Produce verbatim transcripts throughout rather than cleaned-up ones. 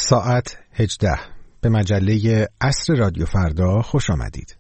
ساعت هجده به مجله عصر رادیو فردا خوش آمدید.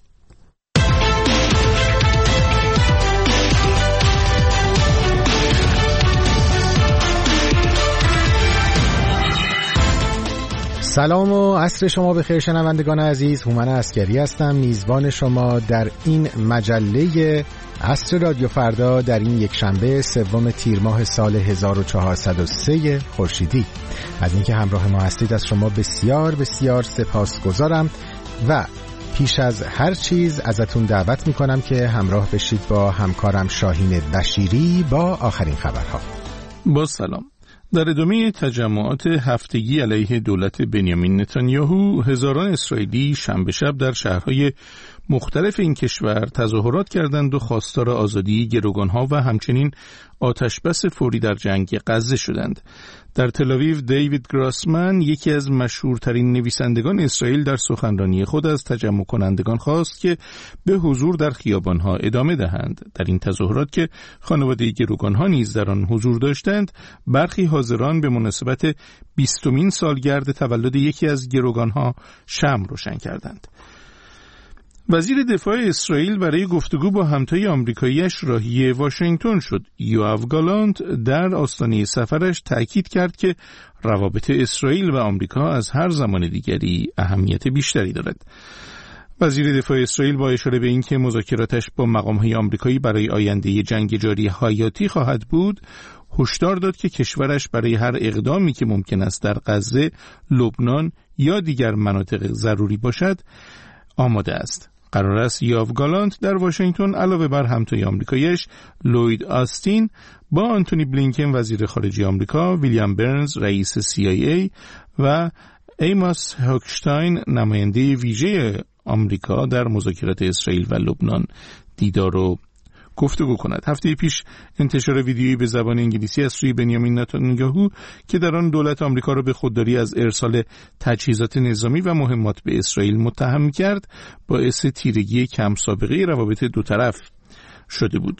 سلام و عصر شما بخیر شنوندگان عزیز. هومن عسکری هستم، میزبان شما در این مجله عصر رادیو فردا در این یک شنبه سوم تیر ماه سال هزار و چهارصد و سه خورشیدی. از اینکه همراه ما هستید از شما بسیار بسیار سپاسگزارم و پیش از هر چیز ازتون دعوت میکنم که همراه بشید با همکارم شاهین بشیری با آخرین خبرها. با سلام. در ادامه تجمعات هفتگی علیه دولت بنیامین نتانیاهو، هزاران اسرائیلی شنبه شب در شهرهای مختلف این کشور تظاهرات کردند و خواستار آزادی گروگانها و همچنین آتشبس فوری در جنگ غزه شدند. در تل‌آویو دیوید گراسمن، یکی از مشهورترین نویسندگان اسرائیل، در سخنرانی خود از تجمع کنندگان خواست که به حضور در خیابانها ادامه دهند. در این تظاهرات که خانواده گروگانها نیز در آن حضور داشتند، برخی حاضران به مناسبت بیستمین سالگرد تولد یکی از گروگانها شمع روشن کردند. وزیر دفاع اسرائیل برای گفتگو با همتای آمریکایی‌اش راهی واشنگتن شد. یوآو گالانت در آستانه سفرش تأکید کرد که روابط اسرائیل و آمریکا از هر زمان دیگری اهمیت بیشتری دارد. وزیر دفاع اسرائیل با اشاره به اینکه مذاکراتش با مقام‌های آمریکایی برای آینده جنگ جاری حیاتی خواهد بود، هشدار داد که کشورش برای هر اقدامی که ممکن است در غزه، لبنان یا دیگر مناطق ضروری باشد آماده است. قرار است یوآو گالانت در واشنگتن علاوه بر همتای آمریکایی‌اش لوید آستین با آنتونی بلینکن وزیر خارجه آمریکا، ویلیام برنز رئیس سی آی ای و ایماس هوکشتاین نماینده ویژه آمریکا در مذاکرات اسرائیل و لبنان دیدار و گفتگو کند. هفته پیش انتشار ویدیویی به زبان انگلیسی از سوی بنیامین نتانیاهو که در آن دولت آمریکا را به خودداری از ارسال تجهیزات نظامی و مهمات به اسرائیل متهم کرد، باعث تیرگی کم سابقه روابط دو طرف شده بود.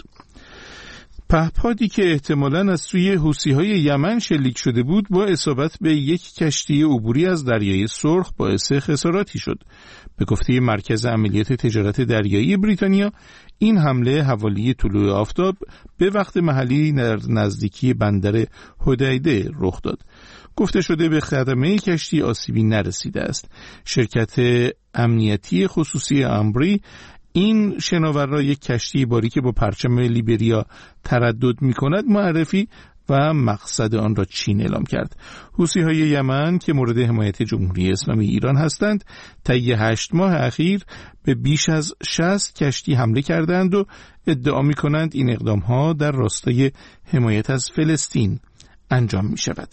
پهپادی که احتمالاً از سوی حوثی‌های یمن شلیک شده بود، با اصابت به یک کشتی عبوری از دریای سرخ باعث خساراتی شد. به گفته مرکز عملیات تجارت دریایی بریتانیا، این حمله حوالی طلوع آفتاب به وقت محلی در نزدیکی بندر حدیده رخ داد. گفته شده به خدمه کشتی آسیبی نرسیده است. شرکت امنیتی خصوصی امبری این شناور را یک کشتی باری که با پرچم لیبریا تردد می کند معرفی و مقصد آن را چین اعلام کرد. حوثی‌های یمن که مورد حمایت جمهوری اسلامی ایران هستند، طی هشت ماه اخیر به بیش از شصت کشتی حمله کردند و ادعا می کنند این اقدام‌ها در راستای حمایت از فلسطین انجام می شود.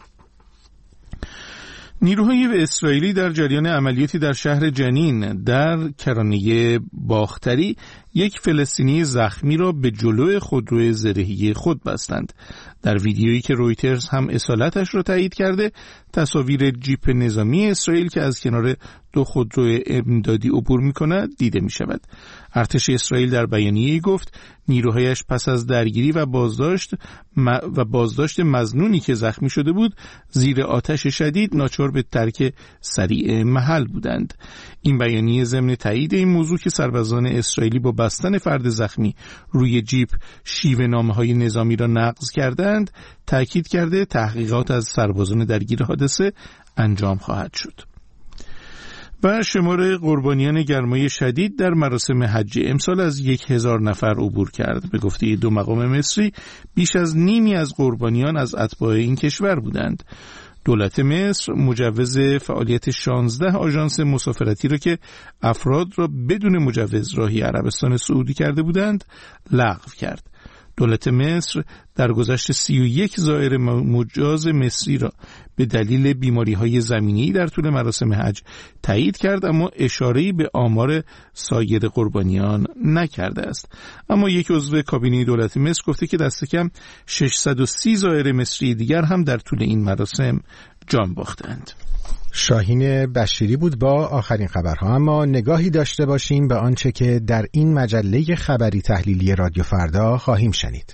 نیروهای اسرائیلی در جریان عملیاتی در شهر جنین در کرانه باختری یک فلسطینی زخمی را به جلو خودرو زرهی خود بستند. در ویدیویی که رویترز هم اصالتش را تایید کرده، تصاویر جیپ نظامی اسرائیل که از کنار دو خودرو امدادی عبور می‌کند دیده می‌شود. ارتش اسرائیل در بیانیه‌ای گفت نیروهایش پس از درگیری و بازداشت و بازداشت مظنونی که زخمی شده بود، زیر آتش شدید ناچار به ترک سریع محل بودند. این بیانیه ضمن تایید این موضوع که سربازان اسرائیلی با بستن فرد زخمی روی جیپ شیوه نامه‌های نظامی را نقض کردند، تأکید کرده تحقیقات از سربازان درگیر حادثه انجام خواهد شد. و شمار قربانیان گرمای شدید در مراسم حج امسال از یک هزار نفر عبور کرد. به گفته دو مقام مصری، بیش از نیمی از قربانیان از اتباع این کشور بودند. دولت مصر مجوز فعالیت شانزده آژانس مسافرتی را که افراد را بدون مجوز راهی عربستان سعودی کرده بودند لغو کرد. دولت مصر در گذشت سی و یک زائر مجاز مصری را به دلیل بیماری‌های زمینی در طول مراسم حج تایید کرد، اما اشاره‌ای به آمار سایر قربانیان نکرده است. اما یک عضو کابینه دولت مصر گفته که دست کم ششصد و سی زائر مصری دیگر هم در طول این مراسم جان باختند. شاهین بشیری بود با آخرین خبرها. اما نگاهی داشته باشیم به آنچه که در این مجله خبری تحلیلی رادیو فردا خواهیم شنید.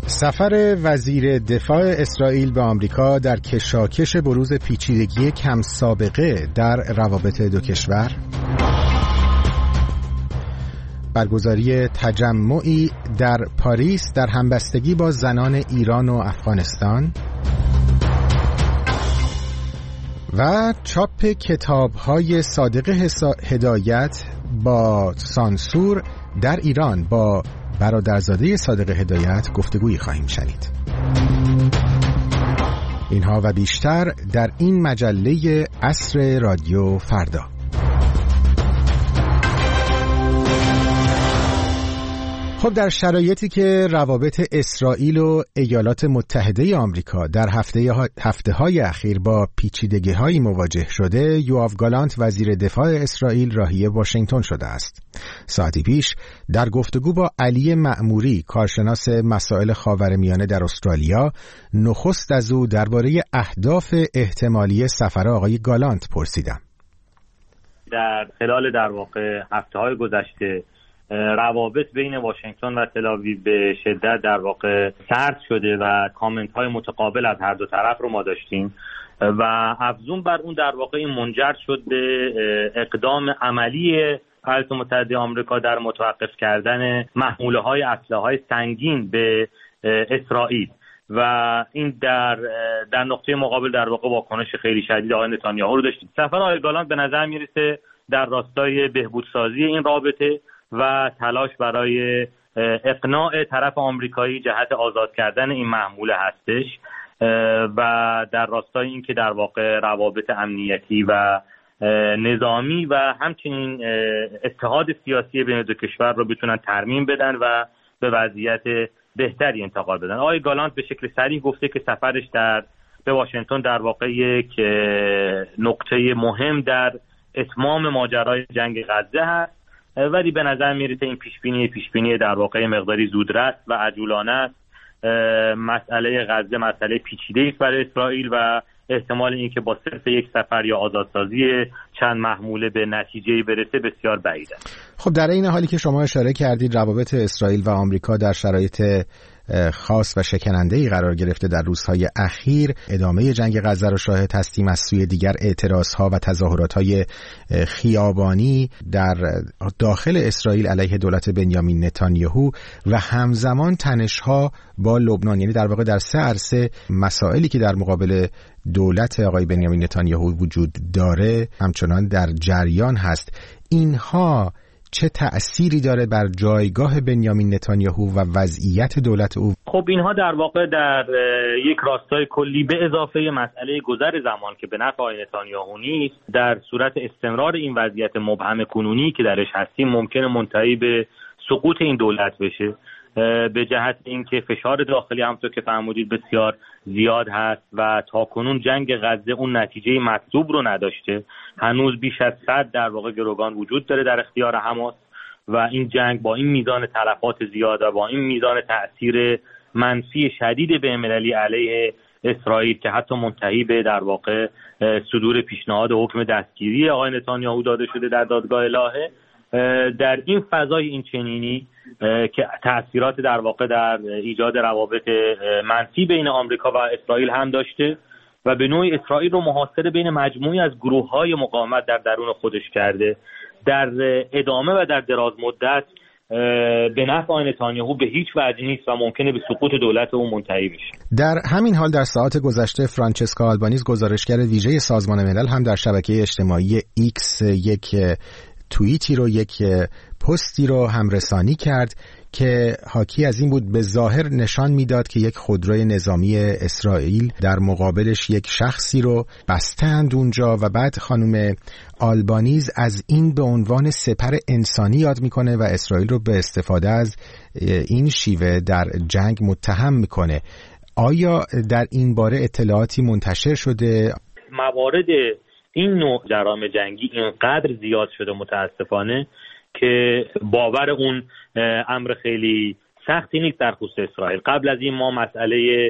سفر وزیر دفاع اسرائیل به آمریکا در کشاکش بروز پیچیدگی کم سابقه در روابط دو کشور، برگزاری تجمعی در پاریس در همبستگی با زنان ایران و افغانستان و چاپ کتاب‌های صادق هدایت با سانسور در ایران. با برادرزاده صادق هدایت گفتگویی خواهیم شنید. اینها و بیشتر در این مجله عصر رادیو فردا. خب در شرایطی که روابط اسرائیل و ایالات متحده آمریکا در هفته ها، هفته های اخیر با پیچیدگی هایی مواجه شده، یوآف گالانت وزیر دفاع اسرائیل راهی واشنگتن شده است. ساعتی پیش در گفتگو با علی مأموری، کارشناس مسائل خاورمیانه در استرالیا، نخست از او درباره اهداف احتمالی سفر آقای گالانت پرسیدم. در خلال در واقع هفته های گذشته روابط بین واشنگتن و تل‌آویو به شدت در واقع سرد شده و کامنت های متقابل از هر دو طرف رو ما داشتیم و افزون بر اون در واقع این منجر شد به اقدام عملی ایالات متحده آمریکا در متوقف کردن محموله های اسلحه های سنگین به اسرائیل و این در در نقطه مقابل در واقع واکنش خیلی شدید آقای نتانیاهو رو داشتیم. سفر آقای گالانت به نظر میرسه در راستای بهبودسازی این رابطه و تلاش برای اقناع طرف آمریکایی جهت آزاد کردن این محموله هستش و در راستای این که در واقع روابط امنیتی و نظامی و همچنین اتحاد سیاسی بین دو کشور رو بتونن ترمیم بدن و به وضعیت بهتری انتقال بدن. آقای گالانت به شکل صریح گفته که سفرش در به واشنگتن در واقع یک نقطه مهم در اتمام ماجرای جنگ غزه هست، ولی به نظر میرسه این پیشبینی پیشبینی در واقع مقداری زودرس و عجولانه است. مسئله غزه مسئله پیچیده‌ای است برای اسرائیل و احتمال اینکه با صرف یک سفر یا آزادسازی چند محموله به نتیجه‌ای برسه بسیار بعید است. خب در این حالی که شما اشاره کردید روابط اسرائیل و آمریکا در شرایط خاص و شکننده‌ای قرار گرفته در روزهای اخیر، ادامه جنگ غزه را شاهد هستیم. از سوی دیگر اعتراضها و تظاهرات‌های خیابانی در داخل اسرائیل علیه دولت بنیامین نتانیاهو و همزمان تنش‌ها با لبنان، یعنی در واقع در سه عرصه مسائلی که در مقابل دولت آقای بنیامین نتانیاهو وجود داره همچنان در جریان هست. اینها چه تأثیری داره بر جایگاه بنیامین نتانیاهو و وضعیت دولت او؟ خب اینها در واقع در یک راستای کلی به اضافه مسئله گذر زمان که به نفع آقای نتانیاهو نیست، در صورت استمرار این وضعیت مبهم کنونی که درش هستیم ممکنه منتهی به سقوط این دولت بشه، به جهت اینکه فشار داخلی همونطور که فرمودید بسیار زیاد هست و تاکنون جنگ غزه اون نتیجه مطلوب رو نداشته. هنوز بیش از صد در واقع گروگان وجود داره در اختیار حماس و این جنگ با این میزان تلفات زیاد و با این میزان تأثیر منفی شدید بین‌المللی علیه اسرائیل که حتی منتهی به در واقع صدور پیشنهاد حکم دستگیری آقای نتانیاهو داده شده در دادگاه الهه، در این فضای این چنینی که تأثیرات در واقع در ایجاد روابط منفی بین آمریکا و اسرائیل هم داشته و به نوعی اسرائیل رو محاصره بین مجموعی از گروه‌های مقاومت در درون خودش کرده، در ادامه و در دراز مدت به نفع آقای نتانیاهو به هیچ وجه نیست و ممکنه به سقوط دولت او منتهی بشه. در همین حال در ساعات گذشته فرانچسکا آلبانیز، گزارشگر ویژه سازمان ملل، هم در شبکه اجتماعی ایکس یک توییتی رو یک پستی رو همرسانی کرد که حاکی از این بود به ظاهر نشان میداد که یک خودروی نظامی اسرائیل در مقابلش یک شخصی رو بستند اونجا و بعد خانم آلبانیز از این به عنوان سپر انسانی یاد میکنه و اسرائیل رو به استفاده از این شیوه در جنگ متهم میکنه. آیا در این باره اطلاعاتی منتشر شده؟ موارد این نوع جرائم جنگی اینقدر زیاد شده متاسفانه که باور اون امر خیلی سختی نیست در خصوص اسرائیل. قبل از این ما مسئله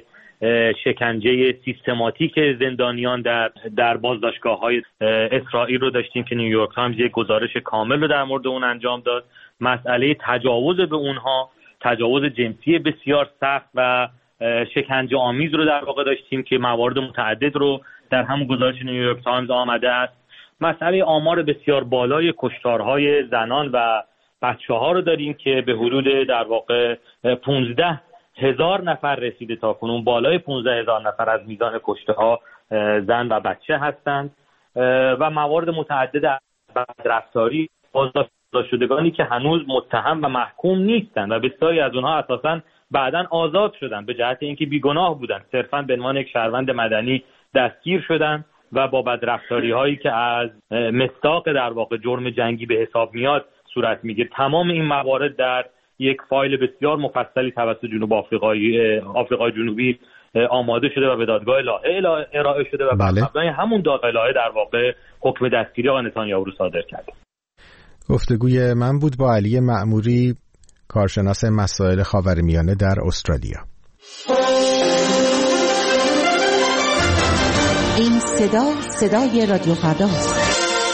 شکنجه سیستماتیک زندانیان در در بازداشتگاه‌های اسرائیل رو داشتیم که نیویورک تایمز یک گزارش کامل رو در مورد اون انجام داد. مسئله تجاوز به اونها تجاوز جنسی بسیار سخت و شکنجه آمیز رو در واقع داشتیم که موارد متعدد رو در همون گزارش نیویورک تایمز آمده است. مسئله آمار بسیار بالای کشتارهای زنان و بچه‌ها رو داریم که به حدود در واقع پانزده هزار نفر رسیده تا کنون. بالای پانزده هزار نفر از میزان کشته‌ها زن و بچه هستند و موارد متعدد بدرفتاری بازداشت شدگانی که هنوز متهم و محکوم نیستند و بسیاری از اونها اساساً بعداً آزاد شدند به جهت اینکه بیگناه بودند، صرفاً به عنوان یک شهروند مدنی دستگیر شدند و با بدرفتاری هایی که از مصداق در واقع جرم جنگی به حساب میاد صورت میگیره. تمام این موارد در یک فایل بسیار مفصلی توسط جنوب آفریقای آفریقای جنوبی آماده شده و به دادگاه لاهه ارائه شده و بله. مبنای همون دادگاه لاهه در واقع حکم دستگیری آقای نتانیاهو رو صادر کرده. گفتگوی من بود با علی مأموری، کارشناس مسائل خاورمیانه در استرالیا. این صدا صدای رادیو فرداست.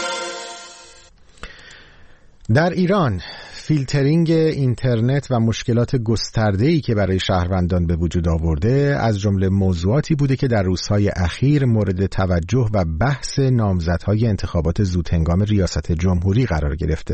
در ایران فیلترینگ اینترنت و مشکلات گسترده‌ای که برای شهروندان به وجود آورده از جمله موضوعاتی بوده که در روزهای اخیر مورد توجه و بحث نامزدهای انتخابات زودهنگام ریاست جمهوری قرار گرفته.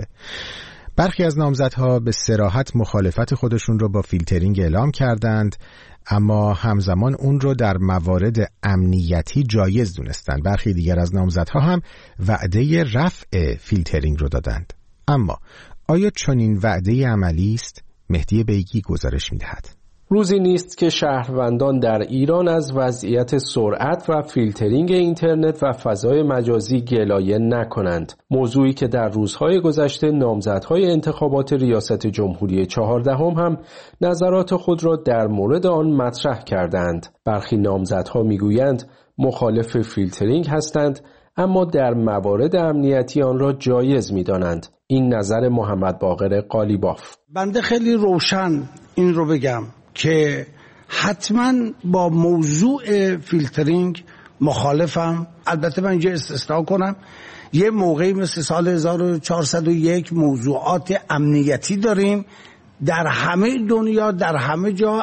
برخی از نامزدها به صراحت مخالفت خودشون رو با فیلترینگ اعلام کردند، اما همزمان اون رو در موارد امنیتی جایز دونستند. برخی دیگر از نامزدها هم وعده رفع فیلترینگ رو دادند. اما آیا چنین وعده عملی است؟ مهدی بیگی گزارش می‌دهد. روزی نیست که شهروندان در ایران از وضعیت سرعت و فیلترینگ اینترنت و فضای مجازی گلایه نکنند. موضوعی که در روزهای گذشته نامزدهای انتخابات ریاست جمهوری چهاردهم هم نظرات خود را در مورد آن مطرح کردند. برخی نامزدها میگویند مخالف فیلترینگ هستند، اما در موارد امنیتی آن را جایز می‌دانند. این نظر محمد باقر قالیباف. بنده خیلی روشن این رو بگم که حتما با موضوع فیلترینگ مخالفم. البته من اینجا استثنا کنم، یه موقعی مثل سال هزار و چهارصد و یک موضوعات امنیتی داریم. در همه دنیا در همه جا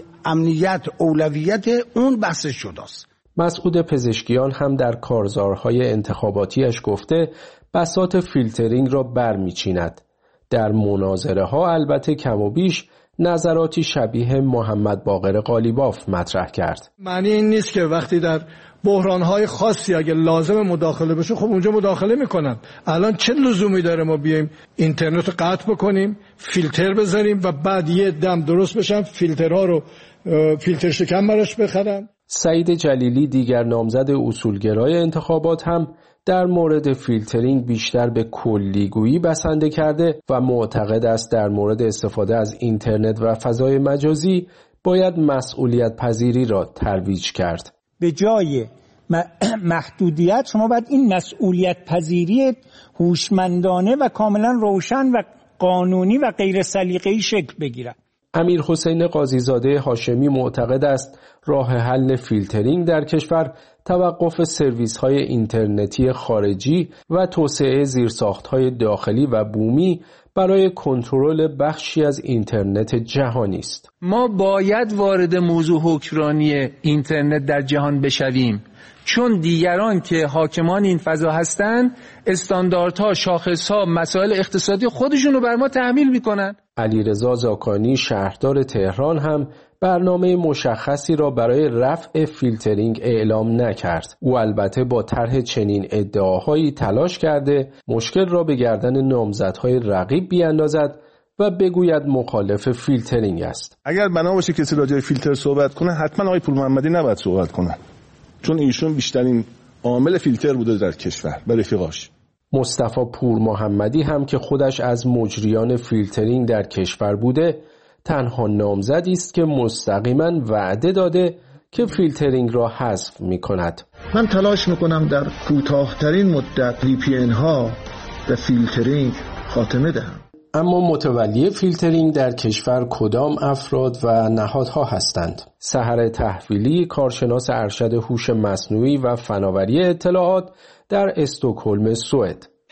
امنیت اولویت اون بحث شده است. مسعود پزشکیان هم در کارزارهای انتخاباتیش گفته بساط فیلترینگ را برمی‌چیند. در مناظره ها البته کم و بیش نظراتی شبیه محمد باقر قالیباف مطرح کرد. معنی این نیست که وقتی در بحران‌های خاصی اگه لازم مداخله بشه خب اونجا مداخله میکنن. الان چه لزومی داره ما بیایم اینترنت رو قطع بکنیم، فیلتر بذاریم و بعد یه دم درست بشن فیلترها رو فیلتر شکن براش بخرن؟ سعید جلیلی دیگر نامزد اصولگرای انتخابات هم در مورد فیلترینگ بیشتر به کلیگویی بسنده کرده و معتقد است در مورد استفاده از اینترنت و فضای مجازی باید مسئولیت پذیری را ترویج کرد. به جای محدودیت شما باید این مسئولیت پذیری هوشمندانه و کاملا روشن و قانونی و غیر سلیقه‌ای شکل بگیرد. امیر حسین قاضیزاده هاشمی معتقد است راه حل فیلترینگ در کشور توقف سرویس‌های اینترنتی خارجی و توسعه زیرساخت‌های داخلی و بومی برای کنترل بخشی از اینترنت جهانی است. ما باید وارد موضوع حکمرانی اینترنت در جهان بشویم، چون دیگران که حاکمان این فضا هستند استانداردها، شاخصها، مسائل اقتصادی خودشون رو بر ما تحمیل میکنن. علیرضا زاکانی شهردار تهران هم برنامه مشخصی را برای رفع فیلترینگ اعلام نکرد. او البته با طرح چنین ادعاهایی تلاش کرده مشکل را به گردن نامزدهای رقیب بیاندازد و بگوید مخالف فیلترینگ است. اگر بنا باشه کسی راجع به فیلتر صحبت کنه حتما آقای پور محمدی نباید صحبت کنه، چون ایشون بیشترین عامل فیلتر بوده در کشور به رفیقاش. مصطفی پور محمدی هم که خودش از مجریان فیلترینگ در کشور بوده تنها نامزدی است که مستقیما وعده داده که فیلترینگ را حذف می کند. من تلاش میکنم در کوتاه‌ترین مدت وی پی ان ها به فیلترینگ خاتمه دهم. اما متولی فیلترینگ در کشور کدام افراد و نهادها هستند؟ سحر تحویلی، کارشناس ارشد هوش مصنوعی و فناوری اطلاعات در استکهلم، سوئد.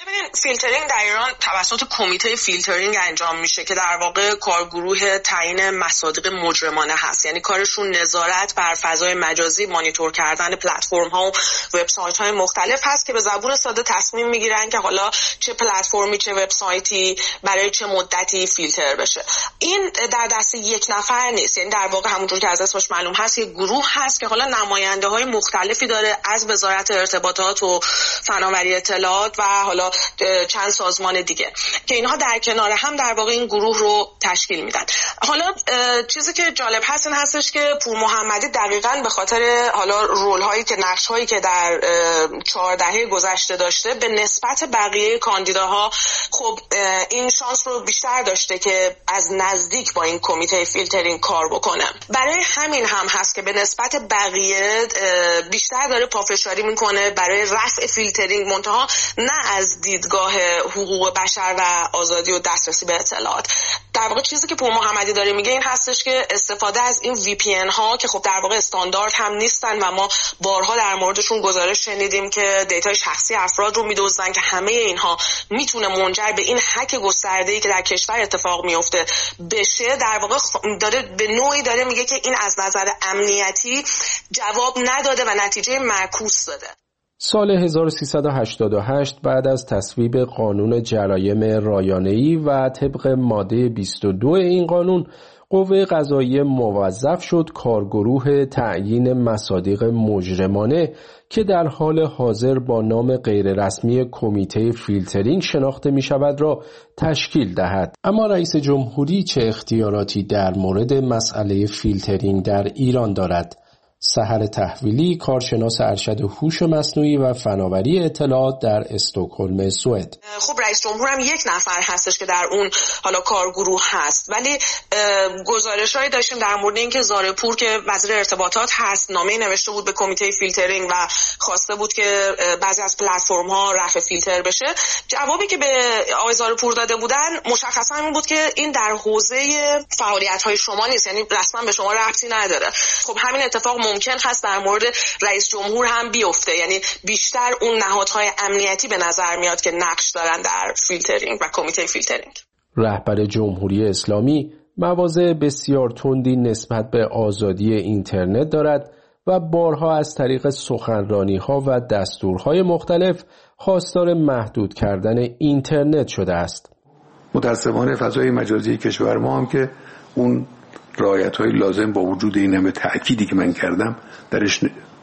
ببینید فیلترینگ در ایران توسط کمیته فیلترینگ انجام میشه که در واقع کارگروه تعیین مصادیق مجرمانه هست. یعنی کارشون نظارت بر فضای مجازی، مانیتور کردن پلتفرم ها و وبسایت های مختلف هست که به زبون ساده تصمیم میگیرن که حالا چه پلتفرمی چه وبسایتی برای چه مدتی فیلتر بشه. این در دست یک نفر نیست، یعنی در واقع همونجور که از اسمش معلوم هست یک گروه هست که حالا نماینده های مختلفی داره از وزارت ارتباطات و فناوری اطلاعات و حالا چند سازمان دیگه که اینها در کنار هم در واقع این گروه رو تشکیل میدن. حالا چیزی که جالب هست این هستش که پور محمدی دقیقاً به خاطر حالا رول هایی که نقش هایی که در چهار دهه گذشته داشته به نسبت بقیه کاندیداها خب این شانس رو بیشتر داشته که از نزدیک با این کمیته فیلترینگ کار بکنه. برای همین هم هست که به نسبت بقیه بیشتر داره پافشاری میکنه برای رفع فیلترینگ، منتها نه از دیدگاه حقوق بشر و آزادی و دسترسی به اطلاعات. در واقع چیزی که پور محمدی داره میگه این هستش که استفاده از این وی پی ان ها که خب در واقع استاندارد هم نیستن و ما بارها در موردشون گزارش شنیدیم که دیتای شخصی افراد رو میدزدن، که همه اینها میتونه منجر به این هک گسترده‌ای که در کشور اتفاق میفته بشه. در واقع داره به نوعی داره میگه که این از نظر امنیتی جواب نداده و نتیجه معکوس داده. سال هزار و سیصد و هشتاد و هشت بعد از تصویب قانون جرایم رایانه‌ای و طبق ماده بیست و دو این قانون، قوه قضاییه موظف شد کارگروه تعیین مصادیق مجرمانه که در حال حاضر با نام غیررسمی کمیته فیلترینگ شناخته می شود را تشکیل دهد. اما رئیس جمهوری چه اختیاراتی در مورد مسئله فیلترینگ در ایران دارد؟ سحر تحویلی، کارشناس ارشد هوش مصنوعی و فناوری اطلاعات در استکهلم، سوئد. خب رئیس جمهور هم یک نفر هستش که در اون حالا کارگروه هست، ولی گزارش‌هایی داشتیم در مورد اینکه زارپور که وزیر ارتباطات هست نامه‌ای نوشته بود به کمیته فیلترینگ و خواسته بود که بعضی از پلتفرم‌ها رفع فیلتر بشه. جوابی که به آقای زارپور داده بودن مشخصا این بود که این در حوزه فعالیت‌های شما نیست، یعنی رسما به شما ربطی نداره. خب همین اتفاق ممکن هست در مورد رئیس جمهور هم بیفته، یعنی بیشتر اون نهادهای امنیتی به نظر میاد که نقش دارن در فیلترینگ و کمیته فیلترینگ. رهبر جمهوری اسلامی مواضع بسیار تندی نسبت به آزادی اینترنت دارد و بارها از طریق سخنرانی‌ها و دستورهای مختلف خواستار محدود کردن اینترنت شده است. متأسفانه فضای مجازی کشور ما هم که اون رعایت‌های لازم با وجود این همه تأکیدی که من کردم درش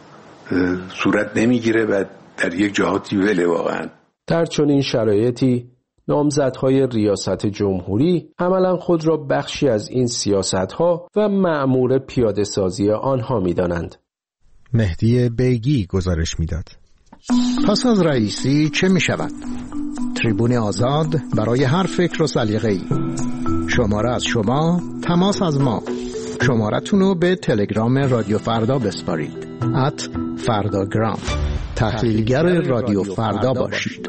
صورت نمیگیره و در یک جهاتی وله. واقعا در چنین شرایطی نامزدهای ریاست جمهوری عملاً خود را بخشی از این سیاست‌ها و مأمور پیاده سازی آنها می‌دانند. مهدی بیگی گزارش می‌داد. پس از رئیسی چه می‌شود؟ تریبون آزاد برای هر فکر و سلیقه‌ای. شماره از شما، تماس از ما. شمارتون رو به تلگرام رادیو فردا بسپارید. ات فرداگرام. تحلیلگر رادیو فردا باشید.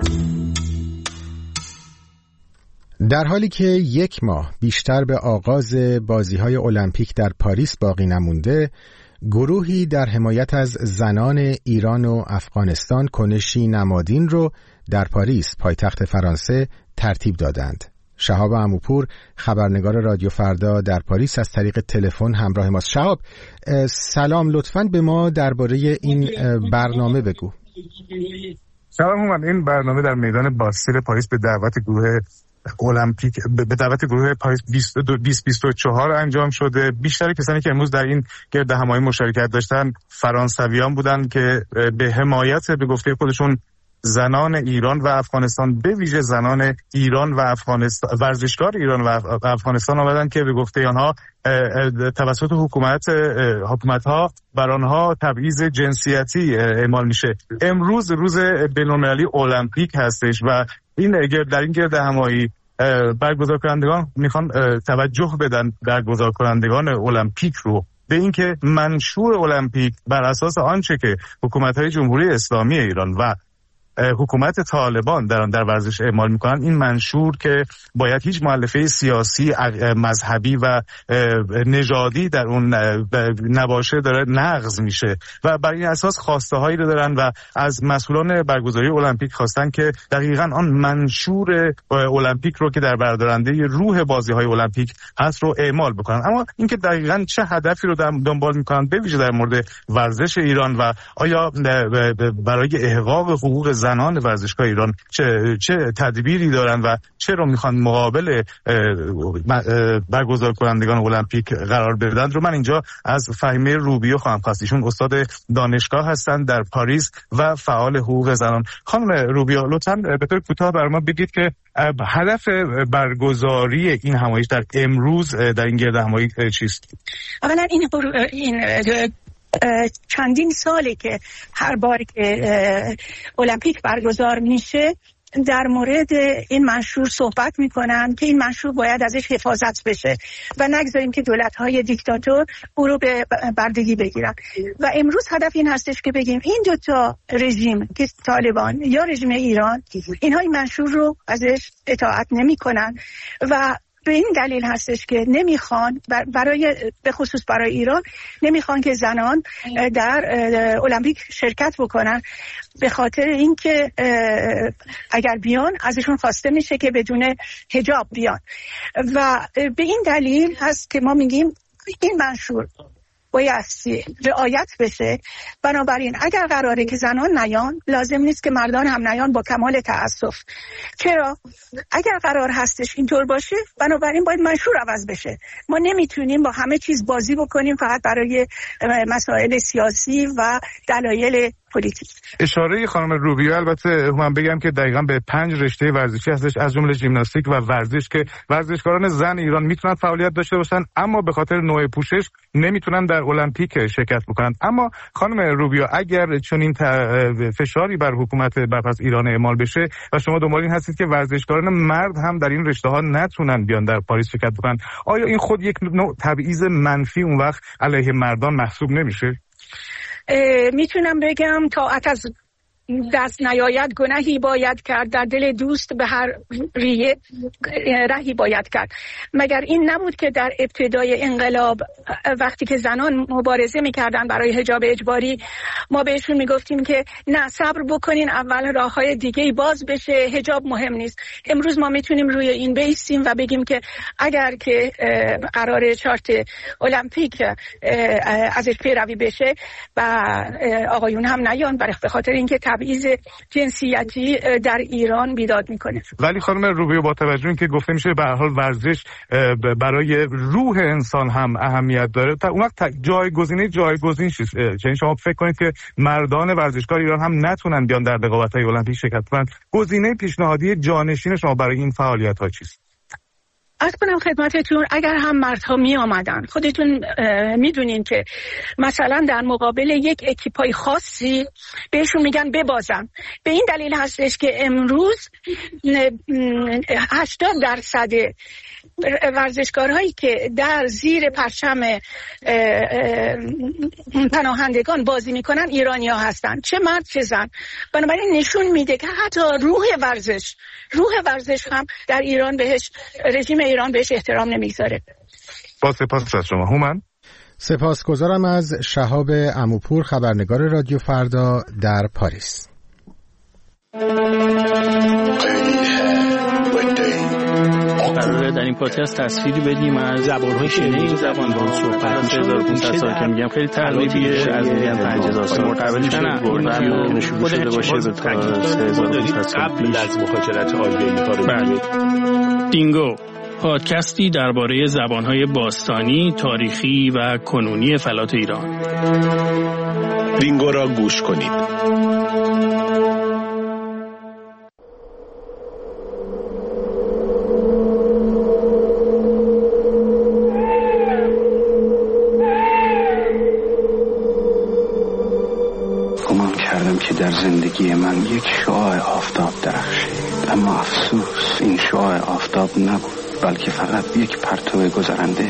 در حالی که یک ماه بیشتر به آغاز بازی‌های المپیک در پاریس باقی نمونده، گروهی در حمایت از زنان ایران و افغانستان کنشی نمادین رو در پاریس، پایتخت فرانسه، ترتیب دادند. شهاب عموپور، خبرنگار رادیو فردا در پاریس، از طریق تلفن همراه ماست. شهاب سلام، لطفاً به ما درباره این برنامه بگو. سلام هومن، این برنامه در میدان باستیل پاریس به دعوت گروه المپیک به دعوت گروه پاریس بیست بیست و چهار انجام شده. بیشتر کسانی که امروز در این گردهمایی مشارکت داشتن فرانسویان بودند که به حمایت به گفته خودشون زنان ایران و افغانستان، به ویژه زنان ایران و افغانستان، ورزشکار ایران و افغانستان آمدن که به گفته آنها توسط حکومت حکومت‌ها بر آنها تبعیض جنسیتی اعمال میشه. امروز روز بین‌المللی المپیک هستش و این در این گردهمایی برگزار کنندگان میخوان توجه بدن برگزار کنندگان المپیک رو به اینکه منشور المپیک بر اساس آنچه که حکومت‌های جمهوری اسلامی ایران و حکومت طالبان در در ورزش اعمال میکنن، این منشور که باید هیچ مؤلفه سیاسی، مذهبی و نژادی در اون نباشه داره نقض میشه و بر این اساس خواسته هایی رو دارن و از مسئولان برگزاری المپیک خواستن که دقیقاً آن منشور المپیک رو که در بردارنده روح بازی های المپیک هست رو اعمال بکنن. اما اینکه دقیقاً چه هدفی رو دنبال میکنن به ویژه در مورد ورزش ایران و آیا برای احقاق حقوق زنان ورزشگاه ایران چه چه تدبیری دارن و چه رو میخوان مقابل برگزار کنندگان المپیک قرار بدن رو من اینجا از فهیمه روبیو خواهم خواست. ایشون استاد دانشگاه هستند در پاریس و فعال حقوق زنان. خانم روبیو لطفاً به طور کوتاه برای ما بگید که هدف برگزاری این همایش در امروز در این گرد همایی چیست؟ اولا این این چندین ساله که هر بار که المپیک برگزار میشه در مورد این منشور صحبت میکنن که این منشور باید ازش حفاظت بشه و نگذاریم که دولت‌های دیکتاتور او رو به بردگی بگیرن. و امروز هدف این هستش که بگیم این دوتا رژیم که طالبان یا رژیم ایران، اینها این منشور رو ازش اطاعت نمیکنن و به این دلیل هستش که نمیخوان برای به خصوص برای ایران نمیخوان که زنان در المپیک شرکت بکنن، به خاطر اینکه اگر بیان ازشون خواسته میشه که بدون حجاب بیان و به این دلیل هست که ما میگیم این منشور بایستی رعایت بشه. بنابراین اگر قراره که زنان نیان، لازم نیست که مردان هم نیان با کمال تأسف. چرا؟ اگر قرار هستش اینطور باشه، بنابراین باید منشور عوض بشه. ما نمیتونیم با همه چیز بازی بکنیم فقط برای مسائل سیاسی و دلایل پلیتیک. اشاره خانم روبیو البته من بگم که دقیقاً به پنج رشته ورزشی هستش، از جمله ژیمناستیک و ورزش که ورزشکاران زن ایران میتونن فعالیت داشته باشن اما به خاطر نوع پوشش نمیتونن در المپیک شرکت بکنن. اما خانم روبیو اگر چنین فشاری بر حکومت برپس ایران اعمال بشه و شما دنبال این هستید که ورزشکاران مرد هم در این رشته ها نتونن بیان در پاریس شرکت بکنن، آیا این خود یک نوع تبعیض منفی اون وقت علیه مردان محسوب نمیشه؟ میتونم بگم طاعت از دست نیاید گناهی باید کرد، در دل دوست به هر ریه رهی باید کرد. مگر این نبود که در ابتدای انقلاب وقتی که زنان مبارزه میکردن برای حجاب اجباری ما بهشون میگفتیم که نه صبر بکنین، اول راههای دیگه باز بشه، حجاب مهم نیست. امروز ما میتونیم روی این بیستیم و بگیم که اگر که قرار چارت المپیک ازش پیروی بشه و آقایون هم نیان به خاطر اینکه تبعیض جنسیتی در ایران بیداد میکنه. ولی خانم روبیو با توجه اینکه گفته میشه به هر حال ورزش برای روح انسان هم اهمیت داره، تا اون وقت جایگزینه جایگزین چیست؟ یعنی شما فکر کنید که مردان ورزشکار ایران هم نتونن بیان در رقابت‌های المپیک شرکت کنن، گزینه پیشنهادی جانشین شما برای این فعالیت‌ها چیست؟ عرض کنم خدمتتون اگر هم مردها می آمدن، خودتون میدونین که مثلا در مقابل یک اکیپای خاصی بهشون میگن ببازن. به این دلیل هستش که امروز هشتاد درصد ورزشکارهایی که در زیر پرچم پناهندگان بازی میکنن ایرانی ها هستن، چه مرد چه زن. بنابراین نشون میده که حتی روح ورزش روح ورزش هم در ایران بهش رژیم ایران بهش احترام نمیگذاره. با سپاس از شما هومن. سپاسگزارم از شهاب عموپور، خبرنگار رادیو فردا در پاریس. قراره در این پادکست تصویری بدیم از زبان‌های شنیده این زبان رو صحبت میشه. هزار و پانصد سال که میگم خیلی تغییریه از میگن پنج هزار سال قبلش نه شروع شده باشه به سه هزار و پانصد سال قبل از مهاجرت آریایی ها رو. بله. دینگو، پادکستی درباره زبان‌های باستانی، تاریخی و کنونی فلات ایران. دینگو را گوش کنید. که در زندگی من یک شعاع آفتاب درخشید، اما افسوس این شعاع آفتاب نبود، بلکه فقط یک پرتو گذرنده،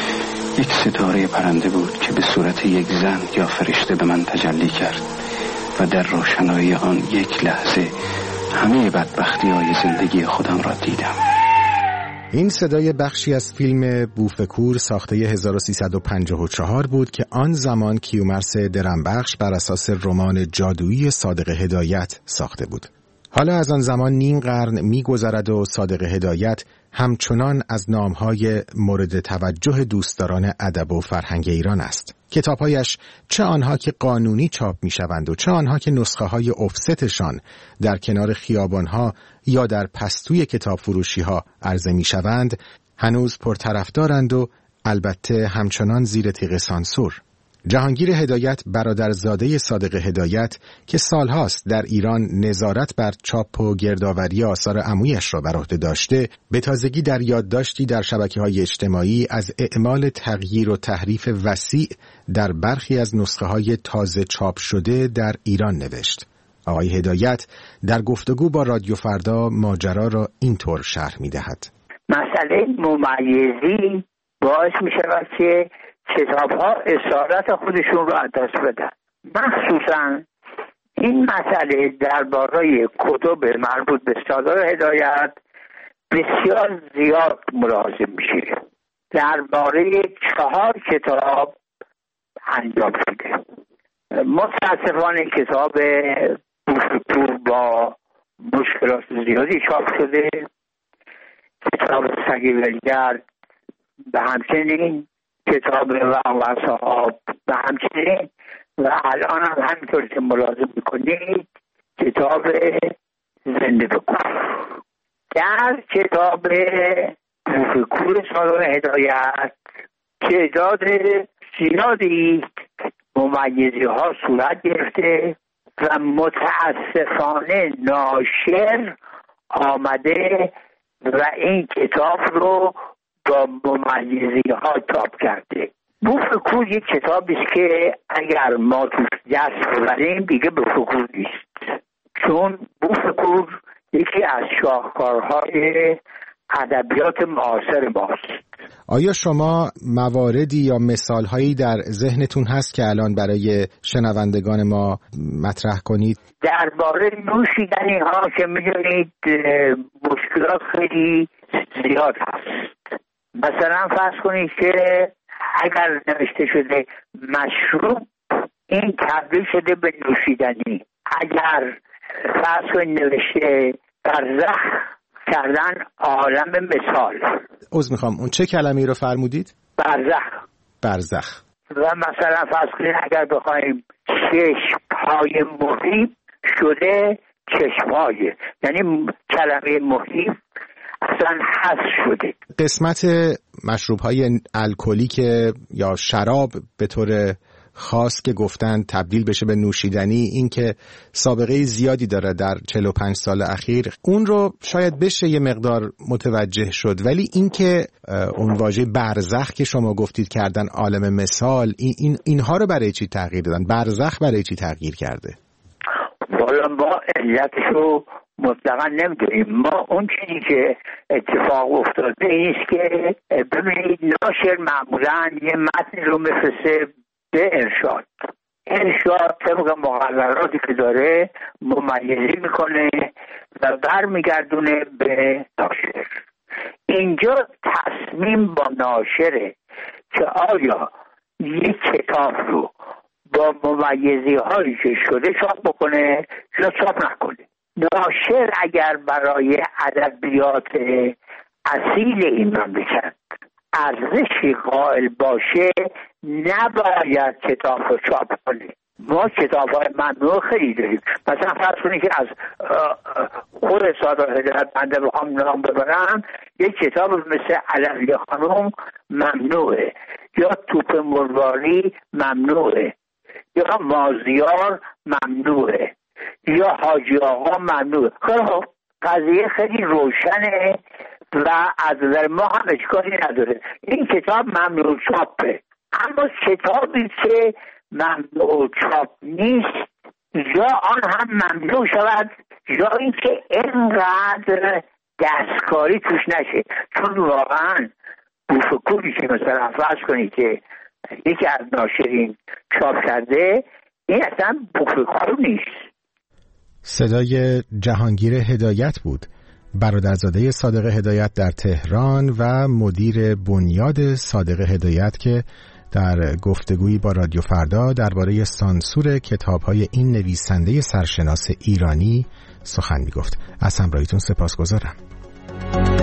یک ستاره پرنده بود که به صورت یک زن یا فرشته به من تجلی کرد و در روشنایی آن یک لحظه همه بدبختی های زندگی خودم را دیدم. این صدای بخشی از فیلم بوفکور ساخته هزار و سیصد و پنجاه و چهار بود که آن زمان کیومرث درمبخش بر اساس رمان جادویی صادق هدایت ساخته بود. حالا از آن زمان نیم قرن می‌گذرد و صادق هدایت همچنان از نام‌های مورد توجه دوستداران ادب و فرهنگ ایران است. کتاب‌هایش چه آنها که قانونی چاپ می‌شوند و چه آنها که نسخه‌های افستشان در کنار خیابان‌ها یا در پستوی کتاب فروشی‌ها عرضه می‌شوند، هنوز پرطرفدارند و البته همچنان زیر تیغ سانسور. جهانگیر هدایت برادرزاده صادق هدایت که سالهاست در ایران نظارت بر چاپ و گردآوری آثار عمویش را بر عهده داشته، به تازگی در یادداشتی در شبکه‌های اجتماعی از اعمال تغییر و تحریف وسیع در برخی از نسخه‌های تازه چاپ شده در ایران نوشت. آقای هدایت در گفتگو با رادیو فردا ماجرا را اینطور شرح می‌دهد: مسئله ممیزی باعث می‌شود که کتاب‌ها اصالت خودشون رو از دست بدن. مخصوصاً این مسئله درباره کتب مربوط به صادق هدایت بسیار زیاد ملاحظه میشه. درباره چهار کتاب انجام شده. متاسفانه کتاب بوفکور با مشکلات زیادی چاپ شده. کتاب سگ ولگرد به همچنین، کتاب و صحاب و همچنین، و الان هم همینطور که ملاحظه میکنید کتاب زنده بکن. در کتاب بوفکور صادق هدایت تعداد زیادی ممیزی ها صورت گرفته و متاسفانه ناشر آمده و این کتاب رو با ممیزی ها چاپ کرده. بوفکور یک کتابی است که اگر ما توش دست ببریم دیگه بوفکور نیست، چون بوفکور یکی از شاهکارهای ادبیات معاصر ماست. آیا شما مواردی یا مثالهایی در ذهنتون هست که الان برای شنوندگان ما مطرح کنید؟ درباره نوشیدنی ها که میدونید مشکلات خیلی زیاد هست. مثلا فرض کنید که اگر نوشته شده مشروب، این تبدیل شده به نوشیدنی. اگر فرض کنید نوشته برزخ، کردن عالم مثال. عذر میخوام، اون چه کلمه‌ای رو فرمودید؟ برزخ. برزخ. و مثلا فرض کنید اگر بخوایم چشم‌های محیط شده چشم‌های، یعنی کلمه محیط اصلا حذف شده. قسمت مشروب‌های الکلیک یا شراب به طور خاص که گفتن تبدیل بشه به نوشیدنی، این که سابقه زیادی داره در چهل و پنج سال اخیر، اون رو شاید بشه یه مقدار متوجه شد، ولی این که اون واژه برزخ که شما گفتید کردن عالم مثال، این, این اینها رو برای چی تغییر دادن؟ برزخ برای چی تغییر کرده؟ والا ما علتشو مطلقا نمیدونیم. ما اون چیزی که اتفاق افتاده اینست که ببینید ناشر معمولا یه متن رو میفرسته به ارشاد. ارشاد طبق مقرراتی که داره ممیزی میکنه و برمیگردونه به ناشر. اینجا تصمیم با ناشره که آیا یک کتاب رو با ممیزی هایی که شده چاپ بکنه یا چاپ نکنه. ناشر اگر برای ادبیات اصیل این مملکت ارزشی قائل باشه نباید کتاب رو چاپ کنه. ما کتاب های ممنوع خیلی داریم. مثلا فرض کنید که از خود صادق هدایت بنده بخوام نام ببرم، یک کتاب مثل علوی خانم ممنوعه، یا توپ مرواری ممنوعه، یا مازیار ممنوعه، یا حاجی آقا ممنوعه. خب قضیه خیلی روشنه و از نظر ما هم اشکالی نداره. این کتاب ممنوع چاپه. اما کتابی که ممنوع چاپ نیست یا آن هم ممنوع شود یا اینکه اینقدر دستکاری توش نشه. چون واقعا بوفکوری که مثلا فرض کنید که یکی از ناشرین چاپ کرده، این اصلا پخش‌کار نیست. صدای جهانگیر هدایت بود، برادرزاده صادق هدایت در تهران و مدیر بنیاد صادق هدایت که در گفتگویی با رادیو فردا درباره سانسور کتاب‌های این نویسنده سرشناس ایرانی سخن می‌گفت. از همراهیتون سپاسگزارم.